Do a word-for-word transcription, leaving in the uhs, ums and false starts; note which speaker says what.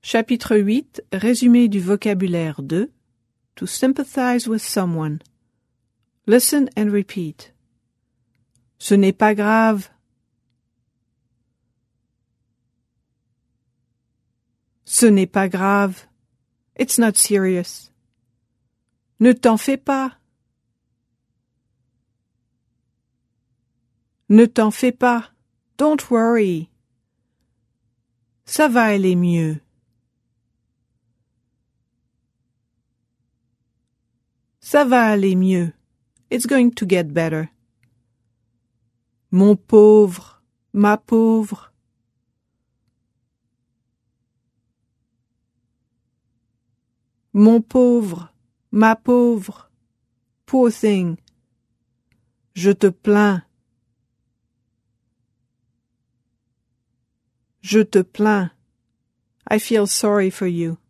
Speaker 1: Chapitre huit. Résumé du vocabulaire de To sympathize with someone. Listen and repeat. Ce n'est pas grave. Ce n'est pas grave. It's not serious. Ne t'en fais pas. Ne t'en fais pas. Don't worry. Ça va aller mieux. Ça va aller mieux. It's going to get better. Mon pauvre, ma pauvre. Mon pauvre, ma pauvre. Poor thing. Je te plains. Je te plains. I feel sorry for you.